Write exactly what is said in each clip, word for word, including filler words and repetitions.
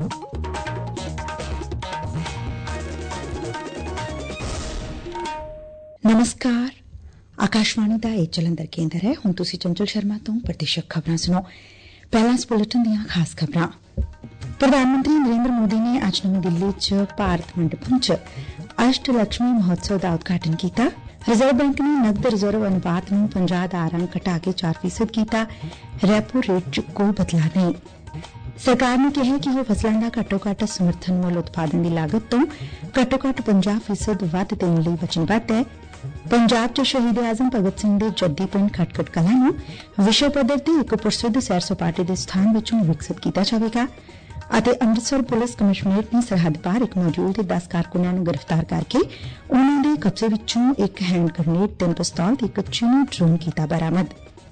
नमस्कार, आकाशवाणी का यह जलंधर केंद्र है। हुण तुसीं चंचल शर्मा तो प्रदेशक खबरां सुनो। पहला इस बुलेटिन दीआं खास खबरां। प्रधानमंत्री नरेंद्र मोदी ने अज नवीं दिल्ली च भारत मंडपम च अष्टलक्ष्मी महोत्सव का उद्घाटन किया। रिजर्व बैंक ने नकद रिजर्व अनुपात नूं पचास दा अंक घटा के चार फीसद किया। रेपो रेट च कोई बदलाव नहीं। सरकार ने कहा कि वह फसलों का घट्टो घट्ट समर्थन मुल उत्पादन की लागत तो घट्टो घट्ट पचास फीसद वध देने लई वचनबद्ध है। पंजाब च शहीद आजम भगत सिंह दे जद्दी पिंड खटखट कलां नूं विश्व पद्धर ते इक प्रसिद्ध सैर सपाटे दे स्थान विचों विकसित किया जाएगा। ਅਤੇ ਅੰਮ੍ਰਿਤਸਰ ਪੁਲਿਸ ਕਮਿਸ਼ਨਰੇਟ ਨੇ ਸਰਹੱਦ ਪਾਰ ਇੱਕ ਮੌਜੂਦ ਦੇ ਦਸ ਕਾਰਕੁਨਾਂ ਨੂੰ ਗ੍ਰਿਫਤਾਰ ਕਰਕੇ ਉਨ੍ਹਾਂ ਦੇ ਕਬਜ਼ੇ ਵਿੱਚੋਂ ਇੱਕ ਹੈਂਡ ਗ੍ਰਨੇਡ, ਤਿੰਨ ਪਿਸਤੌਲ ਤੇ ਇੱਕ ਚੀਨੀ ਡਰੋਨ ਕੀਤਾ ਬਰਾਮਦ।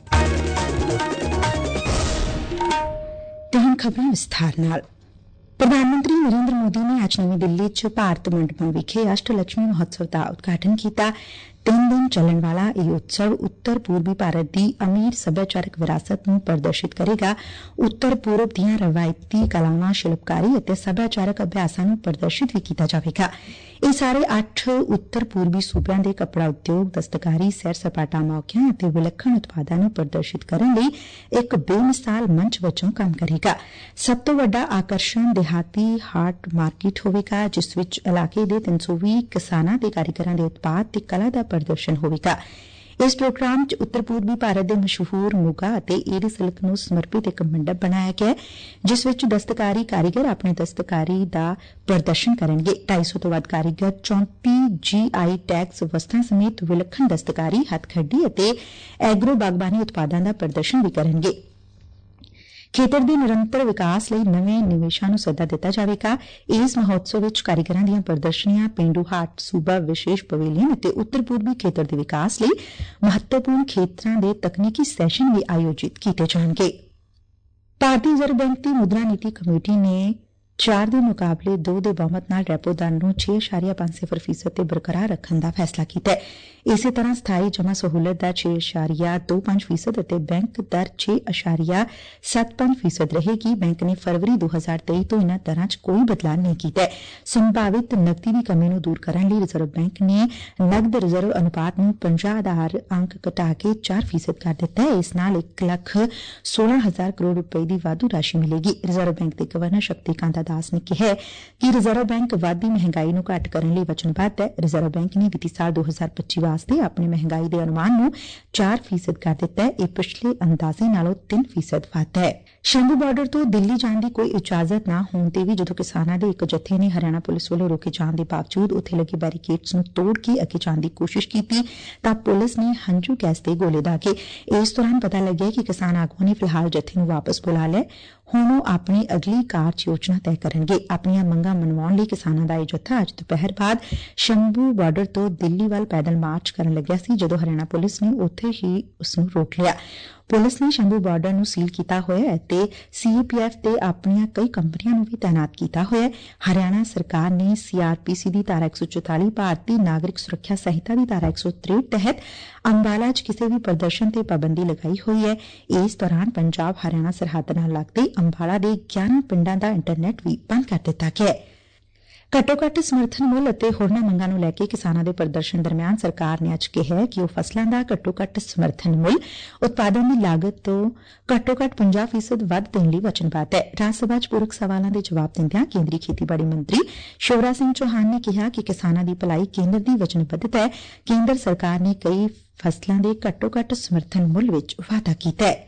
ਤੇ ਹੁਣ ਖਬਰਾਂ ਵਿਸਥਾਰ ਨਾਲ। ਪ੍ਰਧਾਨ ਮੰਤਰੀ ਨਰਿੰਦਰ ਮੋਦੀ ਨੇ ਅੱਜ ਨਵੀਂ ਦਿੱਲੀ ਚ ਭਾਰਤ ਮੰਡਪਮ ਵਿਖੇ ਅਸ਼ਟਲਕਸ਼ਮੀ ਮਹੋਤਸਵ ਦਾ ਉਦਘਾਟਨ ਕੀਤਾ। तीन दिन चलन वाला यह उत्सव उत्तर पूर्वी भारत की अमीर सभ्याचारक विरासत ਨੂੰ ਪ੍ਰਦਰਸ਼ਿਤ ਕਰੇਗਾ। उत्तर पूर्व ਦੀਆਂ ਰਵਾਇਤੀ ਕਲਾਵਾਂ, ਸ਼ਿਲਪਕਾਰੀ ਅਤੇ ਸਭਿਆਚਾਰਕ ਅਭਿਆਸਾਂ ਨੂੰ ਪ੍ਰਦਰਸ਼ਿਤ ਵੀ ਕੀਤਾ ਜਾਵੇਗਾ। ਇਹ ਸਾਰੇ ਅੱਠ ਉੱਤਰ ਪੂਰਬੀ ਸੂਬਿਆਂ ਦੇ ਕੱਪੜਾ ਉਦਯੋਗ, ਦਸਤਕਾਰੀ, ਸੈਰ ਸਪਾਟਾ ਮੌਕਿਆਂ ਅਤੇ ਵਿਲੱਖਣ ਉਤਪਾਦਾਂ ਨੂੰ ਪ੍ਰਦਰਸ਼ਿਤ ਕਰਨ ਲਈ ਇੱਕ ਬੇਮਿਸਾਲ ਮੰਚ ਵਜੋਂ ਕੰਮ ਕਰੇਗਾ। ਸਭ ਤੋਂ ਵੱਡਾ ਆਕਰਸ਼ਣ ਦਿਹਾਤੀ ਹਾਟ ਮਾਰਕੀਟ ਹੋਵੇਗਾ, ਜਿਸ ਵਿੱਚ ਇਲਾਕੇ ਦੇ ਤਿੰਨ ਸੌ ਵੀਹ ਕਿਸਾਨਾਂ ਤੇ ਕਾਰੀਗਰਾਂ ਦੇ ਉਤਪਾਦ ਤੇ ਕਲਾ ਦਾ ਪ੍ਰਦਰਸ਼ਨ ਹੋਵੇਗਾ। ਇਸ ਪ੍ਰੋਗਰਾਮ ਚ ਉੱਤਰ ਪੂਰਬੀ ਭਾਰਤ ਦੇ ਮਸ਼ਹੂਰ ਮੁਗਾ ਅਤੇ ਏਰੀ ਸਿਲਕ ਨੂੰ ਸਮਰਪਿਤ ਇੱਕ ਮੰਡਪ ਬਣਾਇਆ ਗਿਆ, ਜਿਸ ਵਿੱਚ ਦਸਤਕਾਰੀ ਕਾਰੀਗਰ ਆਪਣੇ ਦਸਤਕਾਰੀ ਦਾ ਪ੍ਰਦਰਸ਼ਨ ਕਰਨਗੇ। ਢਾਈ ਸੌ ਤੋਂ ਵੱਧ ਕਾਰੀਗਰ ਚੌਂਤੀ ਜੀ ਆਈ ਟੈਗਸ ਵਸਤਾਂ ਸਮੇਤ ਵਿਲੱਖਣ ਦਸਤਕਾਰੀ, ਹੱਥਖੱਡੀ ਅਤੇ ਐਗਰੋ ਬਾਗਬਾਨੀ ਉਤਪਾਦਾਂ ਦਾ ਪ੍ਰਦਰਸ਼ਨ ਵੀ ਕਰਨਗੇ। ਖੇਤਰ ਦੇ ਨਿਰੰਤਰ ਵਿਕਾਸ ਲਈ ਨਵੇਂ ਨਿਵੇਸ਼ਾਂ ਨੂੰ ਸੱਦਾ ਦਿੱਤਾ ਜਾਵੇਗਾ। ਇਸ ਮਹੋਤਸਵ ਵਿੱਚ ਕਾਰੀਗਰਾਂ ਦੀਆਂ ਪ੍ਰਦਰਸ਼ਨੀਆਂ, ਪੇਂਡੂ ਹਾਟ, ਸੂਬਾ ਵਿਸ਼ੇਸ਼ ਪਵੇਲੀਅਨ ਅਤੇ ਉੱਤਰ ਪੂਰਬੀ ਖੇਤਰ ਦੇ ਵਿਕਾਸ ਲਈ ਮਹੱਤਵਪੂਰਨ ਖੇਤਰਾਂ ਦੇ ਤਕਨੀਕੀ ਸੈਸ਼ਨ ਵੀ ਆਯੋਜਿਤ ਕੀਤੇ ਜਾਣਗੇ। ਭਾਰਤੀ ਰਿਜ਼ਰਵ ਬੈਂਕ ਦੀ ਮੁਦਰਾ ਨੀਤੀ ਕਮੇਟੀ ਨੇ ਚਾਰ ਦੇ ਮੁਕਾਬਲੇ ਦੋ ਦੇ ਬਹੁਮਤ ਨਾਲ ਰੈਪੋ ਦਰ ਨੂੰ ਛੇ ਅਸ਼ਾਰੀਆ ਪੰਜ ਸਿਫਰ ਫੀਸਦ ਤੇ ਬਰਕਰਾਰ ਰੱਖਣ ਦਾ ਫੈਸਲਾ ਕੀਤਾ ਹੈ। ਇਸੇ ਤਰ੍ਹਾਂ ਸਥਾਈ ਜਮਾ ਸਹੂਲਤ ਦਰ ਛੇ ਅਸ਼ਾਰੀਆ ਦੋ ਪੰਜ ਫੀਸਦ ਅਤੇ ਬੈਂਕ ਦਰ ਛੇ ਅਸ਼ਾਰੀਆ ਸੱਤ ਪੰਜ ਫੀਸਦ ਰਹੇਗੀ। ਬੈਂਕ ਨੇ ਫਰਵਰੀ ਦੋ ਹਜ਼ਾਰ ਤੇਈ ਤੋਂ ਇਨ੍ਹਾਂ ਦਰਾਂ 'ਚ ਕੋਈ ਬਦਲਾਅ ਨਹੀਂ ਕੀਤਾ ਹੈ। ਸੰਭਾਵਿਤ ਨਕਦੀ ਦੀ ਕਮੀ ਨੂੰ ਦੂਰ ਕਰਨ ਲਈ ਰਿਜ਼ਰਵ ਬੈਂਕ ਨੇ ਨਕਦ ਰਿਜ਼ਰਵ ਅਨੁਪਾਤ ਨੂੰ ਪੰਜਾਹ ਦਾ ਅੰਕ ਘਟਾ ਕੇ ਚਾਰ ਫੀਸਦ ਕਰ ਦਿੱਤਾ ਹੈ। ਇਸ ਨਾਲ ਇੱਕ ਲੱਖ ਸੋਲਾਂ ਹਜ਼ਾਰ ਕਰੋੜ ਰੁਪਏ ਦੀ ਵਾਧੂ ਰਾਸ਼ੀ ਮਿਲੇਗੀ। ਰਿਜ਼ਰਵ ਬੈਂਕ ਦੇ ਗਵਰਨਰ ਸ਼ਕਤੀਕਾਂਤ ਦਾਸ ਨੇ ਕਿਹਾ ਕਿ ਰਿਜ਼ਰਵ ਬੈਂਕ ਵਧਦੀ ਮਹਿੰਗਾਈ ਨੂੰ ਘੱਟ ਕਰਨ ਲਈ ਵਚਨਬੱਧ ਹੈ। ਰਿਜ਼ਰਵ ਬੈਂਕ ਨੇ ਵਿੱਤੀ ਸਾਲ ਦੋ ਹਜ਼ਾਰ ਪੱਚੀ ਵਾਸਤੇ ਆਪਣੇ ਮਹਿੰਗਾਈ ਦੇ ਅਨੁਮਾਨ ਨੂੰ ਚਾਰ ਫੀਸਦ ਕਰ ਦਿੱਤਾ ਹੈ। ਇਹ ਪਿਛਲੇ ਅੰਦਾਜ਼ੇ ਨਾਲੋਂ ਤਿੰਨ ਫੀਸਦ ਵੱਧ ਹੈ। ਸ਼ੰਭੂ ਬਾਰਡਰ ਤੋਂ ਦਿੱਲੀ ਜਾਣ ਦੀ ਕੋਈ ਇਜਾਜ਼ਤ ਨਾ ਹੋਣ ਤੇ ਵੀ ਜਦੋਂ ਕਿਸਾਨਾਂ ਦੇ ਇੱਕ ਜਥੇ ਨੇ ਹਰਿਆਣਾ ਪੁਲਿਸ ਵੱਲੋਂ ਰੋਕੇ ਜਾਣ ਦੇ ਬਾਵਜੂਦ ਉੱਥੇ ਲੱਗੇ ਬੈਰੀਕੇਡਸ ਨੂੰ ਤੋੜ ਕੇ ਅੱਗੇ ਜਾਣ ਦੀ ਕੋਸ਼ਿਸ਼ ਕੀਤੀ ਤਾਂ ਪੁਲਿਸ ਨੇ ਹੰਝੂ ਗੈਸ ਦੇ ਗੋਲੇ ਦਾਗੇ। ਇਸ ਦੌਰਾਨ ਪਤਾ ਲੱਗਿਆ ਕਿ ਕਿਸਾਨ ਆਗੂਆਂ ਨੇ ਫਿਲਹਾਲ ਜਥੇ ਨੂੰ ਵਾਪਸ ਬੁਲਾ ਲਿਆ। ਹੁਣ ਉਹ ਆਪਣੀ ਅਗਲੀ ਕਾਰਜ ਯੋਜਨਾ ਤੈਅ ਕਰਨਗੇ। ਆਪਣੀਆਂ ਮੰਗਾਂ ਮਨਵਾਉਣ ਲਈ ਕਿਸਾਨਾਂ ਦਾ ਇਹ ਜਥਾ ਅੱਜ ਦੁਪਹਿਰ ਬਾਅਦ ਸ਼ੰਭੂ ਬਾਰਡਰ ਤੋਂ ਦਿੱਲੀ ਵੱਲ ਪੈਦਲ ਮਾਰਚ ਕਰਨ ਲੱਗਿਆ ਸੀ, ਜਦੋਂ ਹਰਿਆਣਾ ਪੁਲਿਸ ਨੇ ਉੱਥੇ ਹੀ ਉਸ ਨੂੰ ਰੋਕ ਲਿਆ। ਪੁਲਿਸ ਨੇ ਸ਼ੰਭੂ ਬਾਰਡਰ ਨੂੰ ਸੀਲ ਕੀਤਾ ਹੋਇਆ ਹੈ ਤੇ ਸੀ ਏ ਪੀ ਐਫ ਤੇ ਆਪਣੀਆਂ ਕਈ ਕੰਪਨੀਆਂ ਨੂੰ ਵੀ ਤਾਇਨਾਤ ਕੀਤਾ ਹੋਇਆ ਹੈ। ਹਰਿਆਣਾ ਸਰਕਾਰ ਨੇ ਸੀ ਆਰ ਪੀ ਸੀ ਦੀ ਧਾਰਾ ਇੱਕ ਸੌ ਚੁਤਾਲੀ, ਭਾਰਤੀ ਨਾਗਰਿਕ ਸੁਰੱਖਿਆ ਸੰਹਿਤਾ ਦੀ ਧਾਰਾ ਇੱਕ ਸੌ ਤਰੇਹਠ ਤਹਿਤ ਅੰਬਾਲਾ 'ਚ ਕਿਸੇ ਵੀ ਪ੍ਰਦਰਸ਼ਨ ਤੇ ਪਾਬੰਦੀ ਲਗਾਈ ਹੋਈ ਹੈ। ਇਸ ਦੌਰਾਨ ਪੰਜਾਬ ਹਰਿਆਣਾ ਸਰਹੱਦ ਨਾਲ ਲੱਗਦੇ ਅੰਬਾਲਾ ਦੇ ਗਿਆਰਾਂ ਪਿੰਡਾਂ ਦਾ ਇੰਟਰਨੈਟ ਵੀ ਬੰਦ ਕਰ ਦਿੱਤਾ ਗਿਆ ਹੈ। ਘੱਟੋ ਘੱਟ ਸਮਰਥਨ ਮੁੱਲ ਅਤੇ ਹੋਰਨਾਂ ਮੰਗਾਂ ਨੂੰ ਲੈ ਕੇ ਕਿਸਾਨਾਂ ਦੇ ਪ੍ਰਦਰਸ਼ਨ ਦਰਮਿਆਨ ਸਰਕਾਰ ਨੇ ਅੱਜ ਕਿਹਾ ਕਿ ਉਹ ਫਸਲਾਂ ਦਾ ਘੱਟੋ ਘੱਟ ਸਮਰਥਨ ਮੁੱਲ, ਉਤਪਾਦਨ ਦੀ ਲਾਗਤ ਤੋਂ ਘੱਟੋ ਘੱਟ ਪੰਜਾਹ ਫੀਸਦ ਵੱਧ ਦੇਣ ਲਈ ਵਚਨਬੱਧ ਹੈ। ਰਾਜ ਸਭਾ 'ਚ ਪੂਰਕ ਸਵਾਲਾਂ ਦੇ ਜਵਾਬ ਦਿੰਦਿਆਂ ਕੇਂਦਰੀ ਖੇਤੀਬਾੜੀ ਮੰਤਰੀ ਸ਼ਿਵਰਾਜ ਸਿੰਘ ਚੌਹਾਨ ਨੇ ਕਿਹਾ ਕਿ ਕਿਸਾਨਾਂ ਦੀ ਭਲਾਈ ਕੇਂਦਰ ਦੀ ਵਚਨਬੱਧਤਾ ਹੈ। ਕੇਂਦਰ ਸਰਕਾਰ ਨੇ ਕਈ ਫਸਲਾਂ ਦੇ ਘੱਟੋ ਘੱਟ ਸਮਰਥਨ ਮੁੱਲ ਵਿੱਚ ਵਾਧਾ ਕੀਤਾ ਹੈ।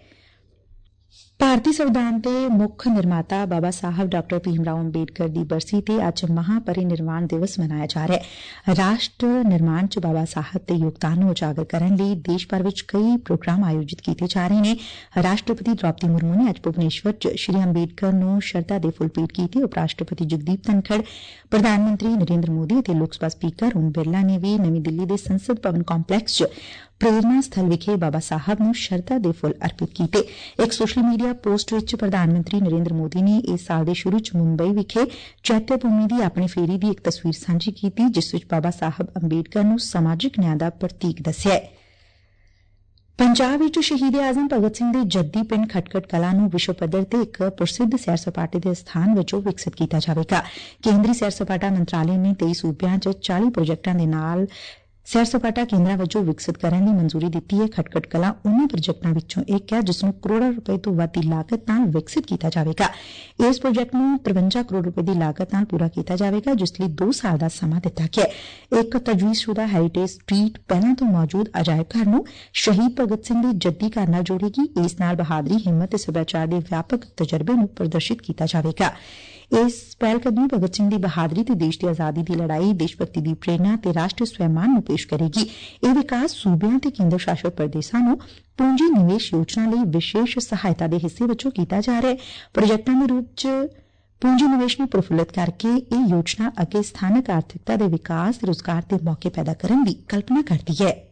ਭਾਰਤੀ ਸੰਵਿਧਾਨ ਦੇ ਮੁੱਖ ਨਿਰਮਾਤਾ ਬਾਬਾ ਸਾਹਿਬ ਡਾਕਟਰ ਭੀਮ ਰਾਓ ਅੰਬੇਡਕਰ ਦੀ ਬਰਸੀ ਤੇ ਅੱਜ ਮਹਾਪਰਿਨਿਰਵਾਣ ਦਿਵਸ ਮਨਾਇਆ ਜਾ ਰਿਹਾ ਹੈ। ਰਾਸ਼ਟਰ ਨਿਰਮਾਣ 'ਚ ਬਾਬਾ ਸਾਹਿਬ ਦੇ ਯੋਗਦਾਨ ਨੂੰ ਉਜਾਗਰ ਕਰਨ ਲਈ ਦੇਸ਼ ਭਰ ਵਿੱਚ ਕਈ ਪ੍ਰੋਗਰਾਮ ਆਯੋਜਿਤ ਕੀਤੇ ਜਾ ਰਹੇ ਨੇ। ਰਾਸ਼ਟਰਪਤੀ ਦ੍ਰੌਪਦੀ ਮੁਰਮੂ ਨੇ ਅੱਜ ਭੁਵਨੇਸ਼ਵਰ 'ਚ ਸ਼੍ਰੀ ਅੰਬੇਡਕਰ ਨੂੰ ਸ਼ਰਧਾ ਦੇ ਫੁੱਲ ਭੇਟ ਕੀਤੇ। ਉਪ ਰਾਸ਼ਟਰਪਤੀ ਜਗਦੀਪ ਧਨਖੜ, ਪ੍ਰਧਾਨ ਮੰਤਰੀ ਨਰਿੰਦਰ ਮੋਦੀ ਅਤੇ ਲੋਕ ਸਭਾ ਸਪੀਕਰ ਓਮ ਬਿਰਲਾ ਨੇ ਵੀ ਨਵੀਂ ਦਿੱਲੀ ਦੇ ਸੰਸਦ ਭਵਨ ਕੰਪਲੈਕਸ 'ਚ ਪ੍ਰੇਰਨਾ ਸਥਲ ਵਿਖੇ ਬਾਬਾ ਸਾਹਿਬ ਨੂੰ ਸ਼ਰਧਾ ਦੇ ਫੁੱਲ ਅਰਪਿਤ ਕੀਤੇ। ਇੱਕ ਸੋਸ਼ਲ ਮੀਡੀਆ ਪੋਸਟ ਵਿੱਚ ਪ੍ਰਧਾਨ ਮੰਤਰੀ ਨਰਿੰਦਰ ਮੋਦੀ ਨੇ ਇਸ ਸਾਲ ਦੇ ਸ਼ੁਰੂ 'ਚ ਮੁੰਬਈ ਵਿਖੇ ਚੈਤਿਆ ਭੂਮੀ ਦੀ ਆਪਣੀ ਫੇਰੀ ਦੀ ਇੱਕ ਤਸਵੀਰ ਸਾਂਝੀ ਕੀਤੀ, ਜਿਸ ਵਿੱਚ ਬਾਬਾ ਸਾਹਿਬ ਅੰਬੇਡਕਰ ਨੂੰ ਸਮਾਜਿਕ ਨਿਆਂ ਦਾ ਪ੍ਰਤੀਕ ਦੱਸਿਆ ਹੈ। ਪੰਜਾਬ ਵਿੱਚ ਸ਼ਹੀਦ ਆਜ਼ਮ ਭਗਤ ਸਿੰਘ ਦੇ ਜੱਦੀ ਪਿੰਡ ਖਟਕੜ ਕਲਾਂ ਨੂੰ ਵਿਸ਼ਵ ਪੱਧਰ ਤੇ ਇੱਕ ਪ੍ਰਸਿੱਧ ਸੈਰ ਸਪਾਟੇ ਦੇ ਸਥਾਨ ਵਜੋਂ ਵਿਕਸਿਤ ਕੀਤਾ ਜਾਵੇਗਾ। ਕੇਂਦਰੀ ਸੈਰ ਸਪਾਟਾ ਮੰਤਰਾਲੇ ਨੇ ਤੇਈ ਸੂਬਿਆਂ ਚ ਚਾਲੀ ਪ੍ਰੋਜੈਕਟਾਂ ਦੇ ਨਾਲ ਸੈਰ ਸਪਾਟਾ ਕੇਂਦਰਾਂ ਵਜੋਂ ਵਿਕਸਿਤ ਕਰਨ ਦੀ ਮਨਜ਼ੂਰੀ ਦਿੱਤੀ ਹੈ। ਖਟਕੜ ਕਲਾਂ ਉਨ੍ਹਾਂ ਪ੍ਰੋਜੈਕਟਾਂ ਵਿੱਚੋਂ ਇੱਕ ਹੈ ਜਿਸ ਨੂੰ ਕਰੋੜਾਂ ਰੁਪਏ ਤੋਂ ਵੱਧ ਦੀ ਲਾਗਤ ਨਾਲ ਵਿਕਸਿਤ ਕੀਤਾ ਜਾਵੇਗਾ। ਇਸ ਪ੍ਰੋਜੈਕਟ ਨੂੰ ਤਰਵੰਜਾ ਕਰੋੜ ਰੁਪਏ ਦੀ ਲਾਗਤ ਨਾਲ ਪੂਰਾ ਕੀਤਾ ਜਾਵੇਗਾ, ਜਿਸ ਲਈ ਦੋ ਸਾਲ ਦਾ ਸਮਾਂ ਦਿੱਤਾ ਗਿਆ ਹੈ। ਇੱਕ ਤਜਵੀਜ਼ਸ਼ੁਦਾ ਹੈਰੀਟੇਜ ਸਟਰੀਟ ਪਹਿਲਾਂ ਤੋਂ ਮੌਜੂਦ ਅਜਾਇਬ ਘਰ ਨੂੰ ਸ਼ਹੀਦ ਭਗਤ ਸਿੰਘ ਦੇ ਜੱਦੀ ਘਰ ਨਾਲ ਜੋੜੇਗੀ। ਇਸ ਨਾਲ ਬਹਾਦਰੀ, ਹਿੰਮਤ ਤੇ ਸੱਭਿਆਚਾਰ ਦੇ ਵਿਆਪਕ ਤਜਰਬੇ ਨੂੰ ਪ੍ਰਦਰਸ਼ਿਤ ਕੀਤਾ ਜਾਵੇਗਾ। ਇਸ ਪਹਿਲਕਦਮੀ ਭਗਤ ਸਿੰਘ ਦੀ ਬਹਾਦਰੀ ਤੇ ਦੇਸ਼ ਦੀ ਆਜ਼ਾਦੀ ਦੀ ਲੜਾਈ, ਦੇਸ਼ ਭਗਤੀ ਦੀ ਪ੍ਰੇਰਨਾ ਤੇ ਰਾਸ਼ਟਰੀ ਸਵੈਮਾਨ ਨੂੰ ਪੇਸ਼ ਕਰੇਗੀ। ਇਹ ਵਿਕਾਸ ਸੂਬਿਆਂ ਤੇ ਕੇਂਦਰ ਸ਼ਾਸਤ ਪ੍ਰਦੇਸ਼ਾਂ ਨੂੰ ਪੂੰਜੀ ਨਿਵੇਸ਼ ਯੋਜਨਾ ਲਈ ਵਿਸ਼ੇਸ਼ ਸਹਾਇਤਾ ਦੇ ਹਿੱਸੇ ਵਜੋਂ ਕੀਤਾ ਜਾ ਰਿਹਾ ਹੈ। ਪ੍ਰੋਜੈਕਟਾਂ ਦੇ ਰੂਪ ਚ ਪੂੰਜੀ ਨਿਵੇਸ਼ ਨੂੰ ਪ੍ਰਫੁੱਲਤ ਕਰਕੇ ਇਹ ਯੋਜਨਾ ਅੱਗੇ ਸਥਾਨਕ ਆਰਥਿਕਤਾ ਦੇ ਵਿਕਾਸ ਤੇ ਰੁਜ਼ਗਾਰ ਦੇ ਮੌਕੇ ਪੈਦਾ ਕਰਨ ਦੀ ਕਲਪਨਾ ਕਰਦੀ ਹੈ।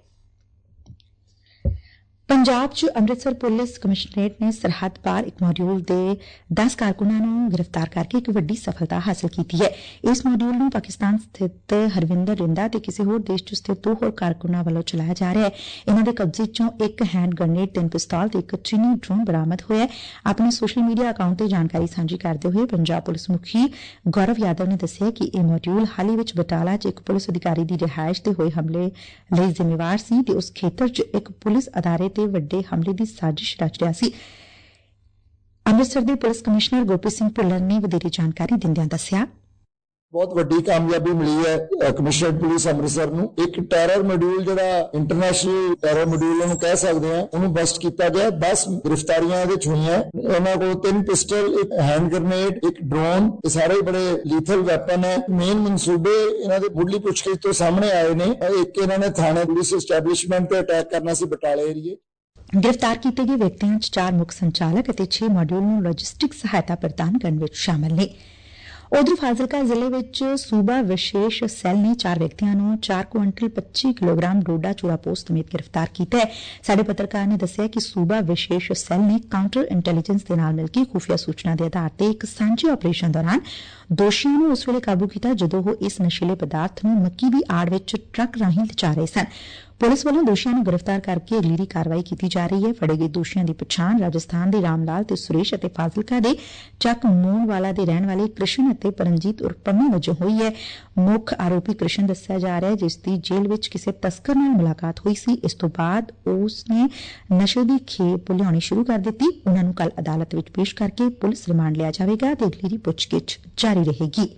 ਪੰਜਾਬ ਚ ਅੰਮ੍ਰਿਤਸਰ ਪੁਲਿਸ ਕਮਿਸ਼ਨਰੇਟ ਨੇ ਸਰਹੱਦ ਪਾਰ ਇੱਕ ਮੋਡਿਊਲ ਦੇ ਦਸ ਕਾਰਕੁਨਾਂ ਨੂੰ ਗ੍ਰਿਫਤਾਰ ਕਰਕੇ ਇੱਕ ਵੱਡੀ ਸਫਲਤਾ ਹਾਸਲ ਕੀਤੀ ਹੈ। ਇਸ ਮੋਡਿਊਲ ਨੂੰ ਪਾਕਿਸਤਾਨ ਸਥਿਤ ਹਰਵਿੰਦਰ ਰਿੰਦਾ ਤੇ ਕਿਸੇ ਹੋਰ ਦੇਸ਼ ਚ ਸਥਿਤ ਦੋ ਹੋਰ ਕਾਰਕੁਨਾਂ ਵੱਲੋਂ ਚਲਾਇਆ ਜਾ ਰਿਹਾ ਹੈ। ਇਨ੍ਹਾਂ ਦੇ ਕਬਜ਼ੇ ਚੋਂ ਇੱਕ ਹੈਂਡ ਗ੍ਰਨੇਡ, ਤਿੰਨ ਪਿਸਤੌਲ ਤੇ ਇੱਕ ਚੀਨੀ ਡਰੋਨ ਬਰਾਮਦ ਹੋਇਆ ਹੈ। ਆਪਣੇ ਸੋਸ਼ਲ ਮੀਡੀਆ ਅਕਾਊਂਟ ਤੇ ਜਾਣਕਾਰੀ ਸਾਂਝੀ ਕਰਦੇ ਹੋਏ ਪੰਜਾਬ ਪੁਲਿਸ ਮੁਖੀ ਗੌਰਵ ਯਾਦਵ ਨੇ ਦੱਸਿਆ ਕਿ ਇਹ ਮੋਡਿਊਲ ਹਾਲ ਹੀ ਵਿੱਚ ਬਟਾਲਾ ਚ ਇੱਕ ਪੁਲਿਸ ਅਧਿਕਾਰੀ ਦੀ ਰਿਹਾਇਸ਼ ਤੇ ਹੋਏ ਹਮਲੇ ਲਈ ਜ਼ਿੰਮੇਵਾਰ ਸੀ ਤੇ ਉਸ ਖੇਤਰ ਚ ਇੱਕ ਪੁਲਿਸ ਅਦਾਰੇ ਤੇ ਵੱਡੇ ਹਮਲੇ ਦੀ ਸਾਜ਼ਿਸ਼ ਰਚ ਰਿਹਾ ਸੀ। ਅੰਮ੍ਰਿਤਸਰ ਦੇ ਪੁਲਿਸ ਕਮਿਸ਼ਨਰ ਗੋਪੀ ਸਿੰਘ ਭੁੱਲਰ ਨੇ ਵਧੇਰੇ ਜਾਣਕਾਰੀ ਦਿੰਦਿਆਂ ਦੱਸਿਆ, ਬਹੁਤ ਵੱਡੀ ਕਾਮਯਾਬੀ ਮਿਲੀ ਹੈ ਕਮਿਸ਼ਨਰ ਪੁਲਿਸ ਅੰਮ੍ਰਿਤਸਰ ਨੂੰ। ਇੱਕ ਟੈਰਰ ਮੋਡਿਊਲ ਜਿਹੜਾ ਇੰਟਰਨੈਸ਼ਨਲ ਟੈਰਰ ਮੋਡਿਊਲ ਨੂੰ ਕਹਿ ਸਕਦੇ ਆ, ਉਹਨੂੰ ਬਸਟ ਕੀਤਾ ਗਿਆ। ਦਸ ਗ੍ਰਿਫਤਾਰੀਆਂ ਇਹਦੇ ਚ ਹੋਈਆਂ। ਇਹਨਾਂ ਕੋਲ ਤਿੰਨ ਪਿਸਟਲ, ਇੱਕ ਹੈਂਡ ਗ੍ਰਨੇਡ, ਇੱਕ ਡਰੋਨ, ਇਹ ਸਾਰੇ ਬੜੇ ਲੀਥਲ ਵੈਪਨ ਹੈ। ਮੇਨ ਮਨਸੂਬੇ ਇਹਨਾਂ ਦੇ ਮੁੱਢਲੀ ਪੁੱਛਗਿੱਛ ਤੋਂ ਸਾਹਮਣੇ ਆਏ ਨੇ। ਇੱਕ ਇਹਨਾਂ ਨੇ ਥਾਣੇ ਪੁਲਿਸ ਐਸਟੈਬਲਿਸ਼ਮੈਂਟ ਤੇ ਅਟੈਕ ਕਰਨਾ ਸੀ ਬਟਾਲੇ ਏਰੀਏ। ਗ੍ਰਿਫਤਾਰ ਕੀਤੇ ਗਏ ਵਿਅਕਤੀਆਂ ਚ ਚਾਰ ਮੁੱਖ ਸੰਚਾਲਕ ਅਤੇ ਛੇ ਮੋਡਿਊਲ ਨੂੰ ਲੌਜਿਸਟਿਕ ਸਹਾਇਤਾ ਪ੍ਰਦਾਨ ਕਰਨ ਵਿੱਚ ਸ਼ਾਮਲ ਨੇ। ਉਧਰ ਫਾਜ਼ਿਲਕਾ ਜ਼ਿਲ੍ਹੇ ਵਿੱਚ ਸੂਬਾ ਵਿਸ਼ੇਸ਼ ਸੈੱਲ ਨੇ ਚਾਰ ਵਿਅਕਤੀਆਂ ਨੂੰ ਚਾਰ ਕੁਇੰਟਲ ਪੱਚੀ ਕਿਲੋਗ੍ਰਾਮ ਡੋਡਾ ਚੂਰਾ ਪੋਸਟ ਸਮੇਤ ਗ੍ਰਿਫਤਾਰ ਕੀਤਾ ਹੈ। ਸਾਡੇ ਪੱਤਰਕਾਰ ਨੇ ਦੱਸਿਆ ਕਿ ਸੂਬਾ ਵਿਸ਼ੇਸ਼ ਸੈੱਲ ਨੇ ਕਾਊਂਟਰ ਇੰਟੈਲੀਜੈਂਸ ਦੇ ਨਾਲ ਮਿਲ ਕੇ ਖੁਫੀਆ ਸੂਚਨਾ ਦੇ ਆਧਾਰ ਤੇ ਇੱਕ ਸਾਂਝੇ ਆਪਰੇਸ਼ਨ ਦੌਰਾਨ ਦੋਸ਼ੀਆਂ ਨੂੰ ਉਸ ਵੇਲੇ ਕਾਬੂ ਕੀਤਾ ਜਦੋਂ ਉਹ ਇਸ ਨਸ਼ੀਲੇ ਪਦਾਰਥ ਨੂੰ ਮੱਕੀ ਦੀ ਆੜ ਵਿੱਚ ਟਰੱਕ ਰਾਹੀਂ ਲਿਜਾ ਰਹੇ ਸਨ। ਪੁਲਿਸ ਵੱਲੋਂ ਦੋਸ਼ੀਆਂ ਨੂੰ ਗ੍ਰਿਫਤਾਰ ਕਰਕੇ ਅਗਲੇਰੀ ਕਾਰਵਾਈ ਕੀਤੀ ਜਾ ਰਹੀ ਹੈ। ਫੜੇ ਗਏ ਦੋਸ਼ੀਆਂ ਦੀ ਪਛਾਣ ਰਾਜਸਥਾਨ ਦੇ ਰਾਮ ਲਾਲ ਤੇ ਸੁਰੇਸ਼ ਅਤੇ ਫਾਜ਼ਿਲਕਾ ਦੇ ਚੱਕ ਮੂਣਵਾਲਾ ਦੇ ਰਹਿਣ ਵਾਲੇ ਕ੍ਰਿਸ਼ਨ ਅਤੇ ਪਰਮਜੀਤ ਉਰਫ ਪੰਮੀ ਵਜੋਂ ਹੋਈ ਹੈ। ਮੁੱਖ ਆਰੋਪੀ ਕ੍ਰਿਸ਼ਨ ਦੱਸਿਆ ਜਾ ਰਿਹਾ ਹੈ, ਜਿਸ ਦੀ ਜੇਲ੍ਹ ਵਿੱਚ ਕਿਸੇ ਤਸਕਰ ਨਾਲ ਮੁਲਾਕਾਤ ਹੋਈ ਸੀ। ਇਸ ਤੋਂ ਬਾਅਦ ਉਸ ਨੇ ਨਸ਼ੇ ਦੀ ਖੇਪ ਲਿਆਉਣੀ ਸ਼ੁਰੂ ਕਰ ਦਿੱਤੀ। ਉਨ੍ਹਾਂ ਨੂੰ ਕੱਲ੍ਹ ਅਦਾਲਤ ਵਿੱਚ ਪੇਸ਼ ਕਰਕੇ ਪੁਲਿਸ ਰਿਮਾਂਡ ਲਿਆ ਜਾਵੇਗਾ ਤੇ ਅਗਲੇਰੀ ਪੁੱਛਗਿੱਛ ਜਾਰੀ ਰਹੇਗੀ।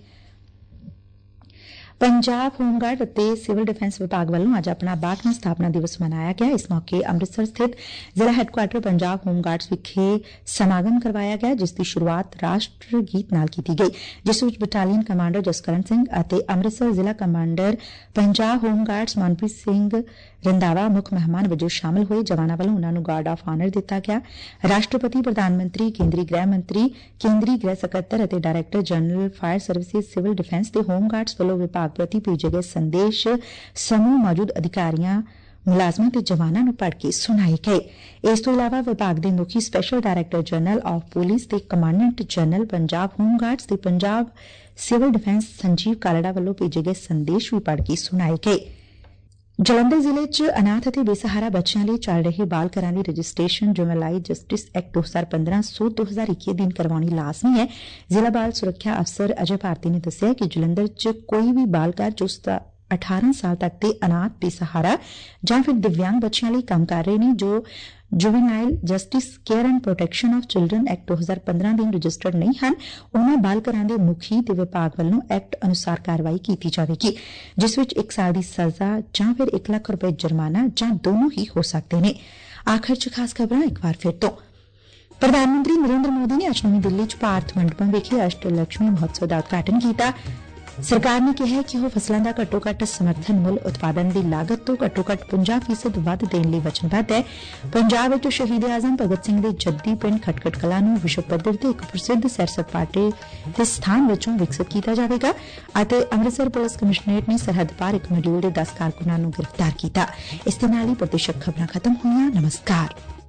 ਪੰਜਾਬ ਹੋਮਗਾਰਡ ਅਤੇ ਸਿਵਲ ਡਿਫੈਂਸ ਵਿਭਾਗ ਵੱਲੋਂ ਅੱਜ ਆਪਣਾ ਬਾਹਠਵਾਂ ਸਥਾਪਨਾ ਦਿਵਸ ਮਨਾਇਆ ਗਿਆ। ਇਸ ਮੌਕੇ ਅੰਮ੍ਰਿਤਸਰ ਸਥਿਤ ਜ਼ਿਲ੍ਹਾ ਹੈਡਕੁਆਟਰ ਪੰਜਾਬ ਹੋਮਗਾਰਡਸ ਵਿਖੇ ਸਮਾਗਮ ਕਰਵਾਇਆ ਗਿਆ, ਜਿਸ ਦੀ ਸ਼ੁਰੂਆਤ ਰਾਸ਼ਟਰ ਗੀਤ ਨਾਲ ਕੀਤੀ ਗਈ, ਜਿਸ ਵਿੱਚ ਬਟਾਲੀਅਨ ਕਮਾਂਡਰ ਜਸਕਰਨ ਸਿੰਘ ਅਤੇ ਅੰਮ੍ਰਿਤਸਰ ਜ਼ਿਲ੍ਹਾ ਕਮਾਂਡਰ ਪੰਜਾਬ ਹੋਮਗਾਰਡਸ ਮਨਪ੍ਰੀਤ ਸਿੰਘ ਰੰਧਾਵਾ ਮੁੱਖ ਮਹਿਮਾਨ ਵਜੋਂ ਸ਼ਾਮਲ ਹੋਏ। ਜਵਾਨਾਂ ਵੱਲੋਂ ਉਨ੍ਹਾਂ ਨੂੰ ਗਾਰਡ ਆਫ ਆਨਰ ਦਿੱਤਾ ਗਿਆ। ਰਾਸ਼ਟਰਪਤੀ, ਪ੍ਰਧਾਨ ਮੰਤਰੀ, ਕੇਂਦਰੀ ਗ੍ਰਹਿ ਮੰਤਰੀ, ਕੇਂਦਰੀ ਗ੍ਰਹਿ ਸਕੱਤਰ ਅਤੇ director general fire services, civil defence ਤੇ ਹੋਮਗਾਰਡਸ ਵੱਲੋਂ ਵਿਭਾਗ ਪ੍ਰਤੀ ਭੇਜੇ ਗਏ ਸੰਦੇਸ਼ ਸਮੂਹ ਮੌਜੂਦ ਅਧਿਕਾਰੀਆਂ, ਮੁਲਾਜ਼ਮਾਂ ਤੇ ਜਵਾਨਾਂ ਨੂੰ ਪੜ੍ਹ ਕੇ ਸੁਣਾਏ ਗਏ। ਇਸ ਤੋਂ ਇਲਾਵਾ ਵਿਭਾਗ ਦੇ ਮੁਖੀ special director general of police ਤੇ ਕਮਾਂਡੈਂਟ ਜਨਰਲ ਪੰਜਾਬ ਹੋਮਗਾਰਡਸ ਤੇ ਪੰਜਾਬ ਸਿਵਲ ਡਿਫੈਂਸ ਸੰਜੀਵ ਕਾਲੜਾ ਵੱਲੋਂ ਭੇਜੇ ਗਏ ਸੰਦੇਸ਼ ਵੀ ਪੜ੍ਹ ਕੇ ਸੁਣਾਏ ਗਏ। ਜਲੰਧਰ ਜ਼ਿਲ੍ਹੇ ਚ ਅਨਾਥ ਅਤੇ ਬੇਸਹਾਰਾ ਬੱਚਿਆਂ ਲਈ ਚੱਲ ਰਹੇ ਬਾਲ ਘਰਾਂ ਦੀ ਰਜਿਸਟ੍ਰੇਸ਼ਨ ਜੁਵੈਨਾਈਲ ਜਸਟਿਸ ਐਕਟ ਦੋ ਹਜ਼ਾਰ ਪੰਦਰਾਂ ਸੋਧ ਦੋ ਹਜ਼ਾਰ ਇੱਕੀ ਅਧੀਨ ਕਰਵਾਉਣੀ ਲਾਜ਼ਮੀ ਹੈ। ਜ਼ਿਲ੍ਹਾ ਬਾਲ ਸੁਰੱਖਿਆ ਅਫਸਰ ਅਜੇ ਭਾਰਤੀ ਨੇ ਦੱਸਿਆ ਕਿ ਜਲੰਧਰ ਚ ਕੋਈ ਵੀ ਬਾਲ ਘਰ ਜੋ ਅਠਾਰਾਂ ਸਾਲ ਤੱਕ ਦੇ ਅਨਾਥ, ਬੇਸਹਾਰਾ ਜਾਂ ਫਿਰ ਦਿਵਿਆਂਗ ਬੱਚਿਆਂ ਲਈ ਕੰਮ ਕਰ ਰਹੇ ਨੇ, ਜੋ juvenile justice care and protection of children act ਦੋ ਹਜ਼ਾਰ ਪੰਦਰਾਂ ਦੇ ਰਜਿਸਟਰਡ ਨਹੀਂ ਹਨ, ਉਨ੍ਹਾਂ ਬਾਲ ਘਰਾਂ ਦੇ ਮੁਖੀ ਤੇ ਵਿਭਾਗ ਵੱਲੋਂ ਐਕਟ ਅਨੁਸਾਰ ਕਾਰਵਾਈ ਕੀਤੀ ਜਾਵੇਗੀ, ਜਿਸ ਵਿੱਚ ਇੱਕ ਸਾਲ ਦੀ ਸਜ਼ਾ ਜਾਂ ਫਿਰ ਇੱਕ ਲੱਖ ਰੁਪਏ ਜੁਰਮਾਨਾ ਜਾਂ ਦੋਨੋਂ ਹੀ ਹੋ ਸਕਦੇ ਨੇ। ਆਖਰ ਚ ਖਾਸ ਖਬਰਾਂ ਇੱਕ ਵਾਰ ਫਿਰ ਤੋਂ। ਪ੍ਰਧਾਨ ਮੰਤਰੀ ਨਰਿੰਦਰ ਮੋਦੀ ਨੇ ਅੱਜ ਨਵੀਂ ਦਿੱਲੀ ਚ ਭਾਰਤ ਮੰਡਪਮ ਵਿਖੇ ਅਸ਼ਟ ਲਕਸ਼ਮੀ ਮਹੋਤਸਵ ਦਾ ਉਦਘਾਟਨ ਕੀਤਾ। ਸਰਕਾਰ ਨੇ ਕਿਹਾ ਕਿ ਉਹ ਫਸਲਾਂ ਦਾ ਘੱਟੋ ਘੱਟ ਸਮਰਥਨ ਮੁੱਲ ਉਤਪਾਦਨ ਦੀ ਲਾਗਤ ਤੋਂ ਘੱਟੋ ਘੱਟ ਪੰਜਾਹ ਫੀਸਦ ਵੱਧ ਦੇਣ ਲਈ ਵਚਨਬੱਧ ਹੈ। ਪੰਜਾਬ ਵਿੱਚ ਸ਼ਹੀਦ ਆਜ਼ਮ ਭਗਤ ਸਿੰਘ ਦੇ ਜੱਦੀ ਪਿੰਡ ਖਟਕੜ ਕਲਾਂ ਨੂੰ ਵਿਸ਼ਵ ਪੱਧਰ ਤੇ ਇੱਕ ਪ੍ਰਸਿੱਧ ਸੈਰ ਸਪਾਟੇ ਦੇ ਸਥਾਨ ਵਜੋਂ ਵਿਕਸਿਤ ਕੀਤਾ ਜਾਵੇਗਾ ਅਤੇ ਅੰਮ੍ਰਿਤਸਰ ਪੁਲਿਸ ਕਮਿਸ਼ਨਰੇਟ ਨੇ ਸਰਹੱਦ ਪਾਰ ਇੱਕ ਮੋਡਿਊਲ ਦੇ ਦਸ ਕਾਰਕੁਨਾਂ ਨੂੰ ਗ੍ਰਿਫਤਾਰ ਕੀਤਾ। ਇਸ ਦੇ ਨਾਲ ਹੀ ਪ੍ਰਦੇਸ਼ਕ ਖਬਰਾਂ ਖਤਮ ਹੋਈਆਂ। ਨਮਸਕਾਰ।